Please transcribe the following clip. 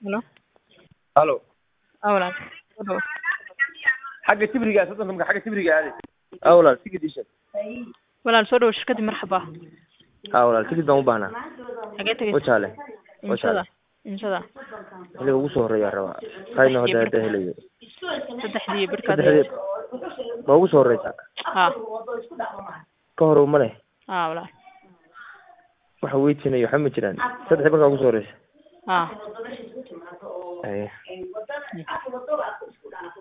Hello. الو أولاً. ودو. حاجه تبريقه صدق حاجه تبريقه هذه اولا تيجي ديشن ولا سودو شركة مرحبا. اولا تيجي دون بانا حاجاتك. وشاله إن شاء الله. إن شاء الله. اللي ugu soo horeeya raba qayna hada helayo saddexdii barkaad ma ugu soo horeysa ha ka hor uma leh ha wala waxa weydiinayo waxa ma jiraan saddex barka ugu soo horeysa ha ay